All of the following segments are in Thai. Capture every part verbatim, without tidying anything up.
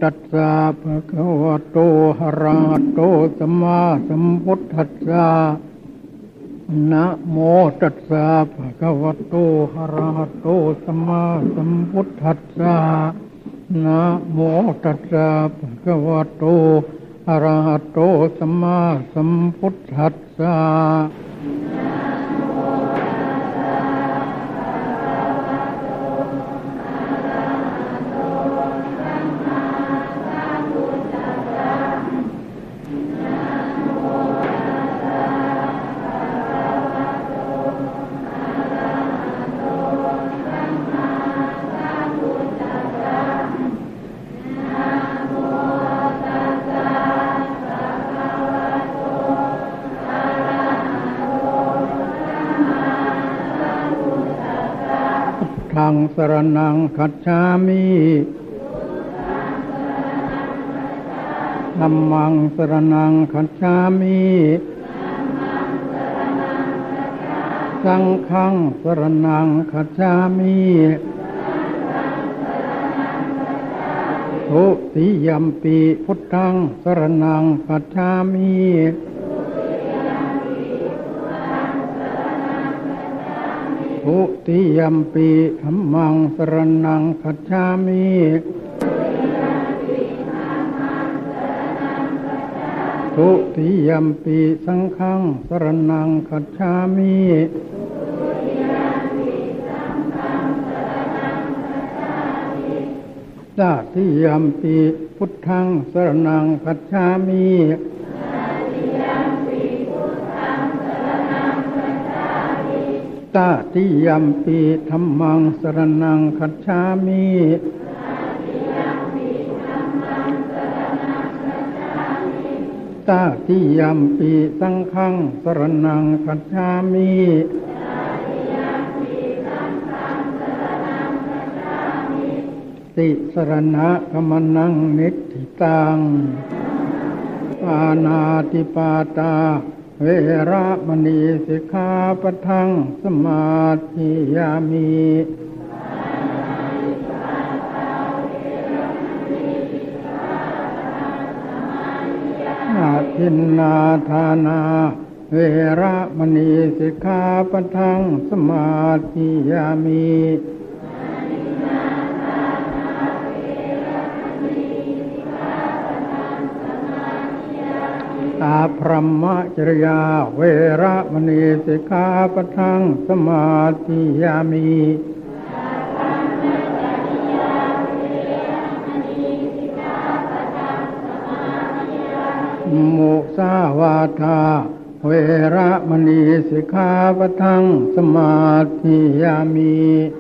ตัสสะภะคะวะโตอะระหะโตสัมมาสัมพุทธัสสะนะโมตัสสะภะคะวะโตอะระหะโตสัมมาสัมพุทธัสสะนะโมตัสสะภะคะวะโตอะระหะโตสัมมาสัมพุทธัสสะธังสรณังคัจฉามิธัมมังสรณังคัจฉามิสังฆังสรณังคัจฉามิทุติยัมปิพุทธังสรณังคัจฉามิทุติยัมปิธัมมังสรณังคัจฉามิทุติยัมปิสังฆังสรณังคัจฉามิตติยัมปิพุทธังสรณังคัจฉามิตติยัมปิธัมมังสรณังคัจฉามิตติยัมปิสังฆังสรณังคัจฉามิติสรณะกัมนังนิทธิตังปานาติปาตาเวระมณีสิกขาปะทังสมาธิยามิอาทินนาทานาเวระมณีสิกขาปะทังสมาธิยามิอาพรหมจริยาเวระมณีสิกขาปะทังสมาธิยามิมุสาวาทาเวระมณีสิกขาปะทังสมาธิยามิ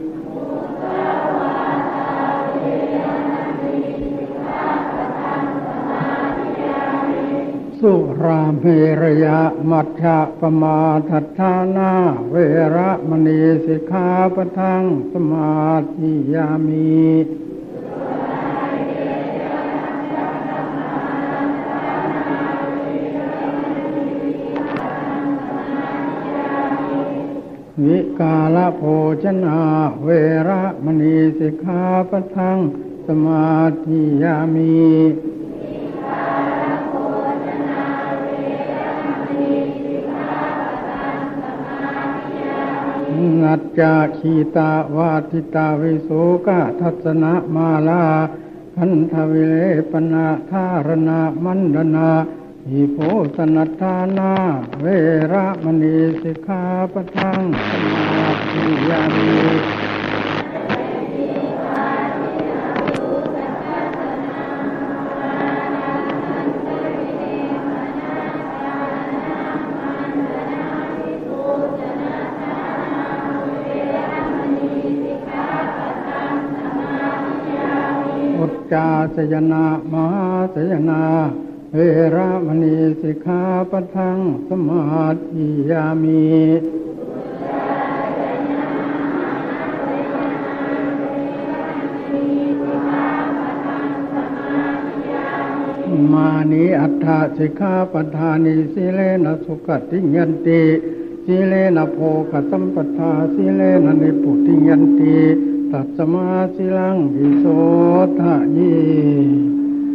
สุราเมรยะมัชฌะปมาทัฏฐานาเวระมณีสิกขาปะทังสมาธิยามิวิกาลโภชนาเวระมณีสิกขาปะทังสมาธิยามินัจจคีตาวาทิตาวิโสกทัสสนะมาลาคันทวิเลปนาธารณะมันดนาหิโพสนัฏฐานาเวระมณีสิกขาปะทังสมาธิยามิจาสยนามหาสยนาเวระมณีสิกขาปะทังสมาธิยามิมานิอัฏฐสิกขาปทานิสีเลนะสุขติยันติสีเลนะโภคสัมปทาสีเลนะนิพุติยันติตัสมาสีลังวิโสทะยี